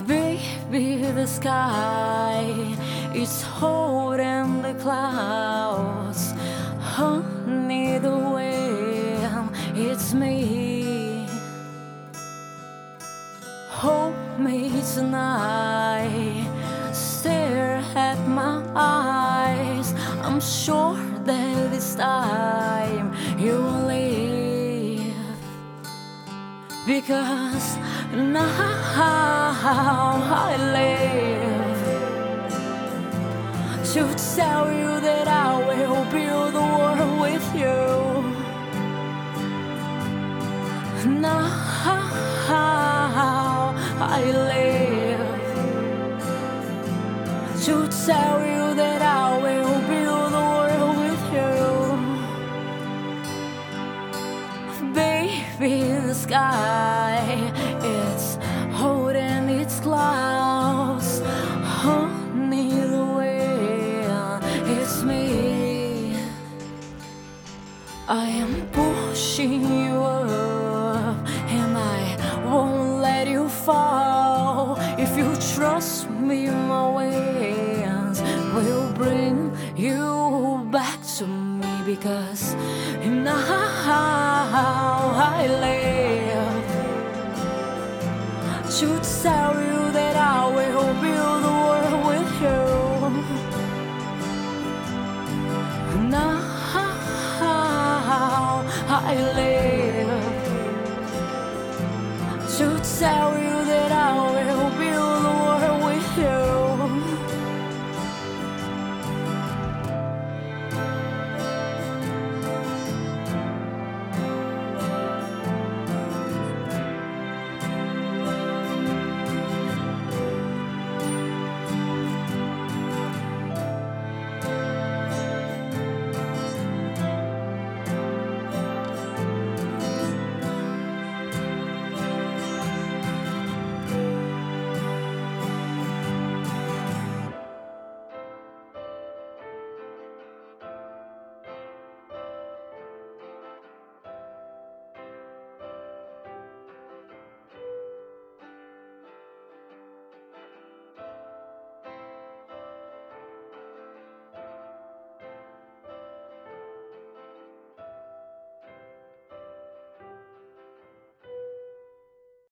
Baby, the sky is holding the clouds. Honey, the wind, it's me. Hold me tonight, stare at my eyes. I'm sure that this time you'll leave, because now I live to tell you that I will build the world with you. Now I live to tell you that I will build the world with you. Baby, the sky, it's holding its clouds. Honey, the wind, it's me. I am pushing you up, and I won't let you fall. If you trust me, my wings will bring you back to me, because now I live to tell you that I will build the world with you. Now I live to tell you